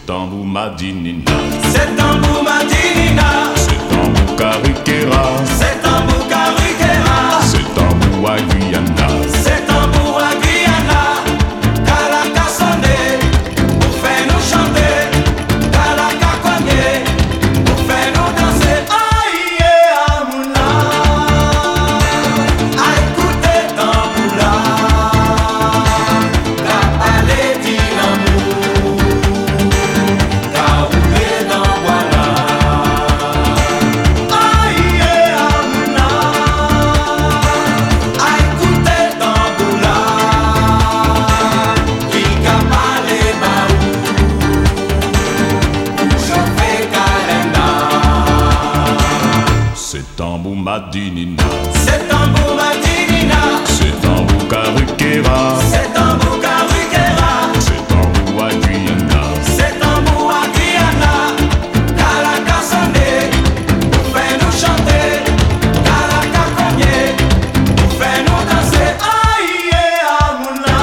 tambour madinina, c'est tambour madinina, c'est tambour carriquera, c'est tambour carriquera, c'est tambour à Guyana, c'est tambour à Guyana, Kalaka sonné, pour faire nous chanter, Kalaka cogné, pour faire nous danser. Aïe Amouna, à écouter tambour là, qu'à aller dire l'amour, qu'à rouler dans voilà. Aïe Amouna, à écouter tambour là, qui qu'a parlé baou, chauffer calenda. c'est tambour madinina, C'est tambour madinina, c'est tambour carriquera, c'est tambour carriquera, c'est tambour à Guyana, c'est tambour à Guyana, Kalaka sonné, pour faire nous chanter, Kalaka cogné, pour faire nous danser. Aïe Amouna,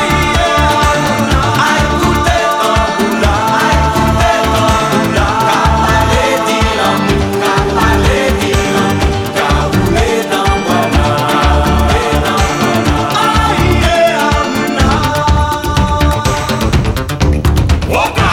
à écouter tambour là, à écouter tambour là, qu'à aller dire l'amour, qu'à aller dire l'amour, qu'à rouler dans voilà, rouler dans voilà. Aïe Amouna.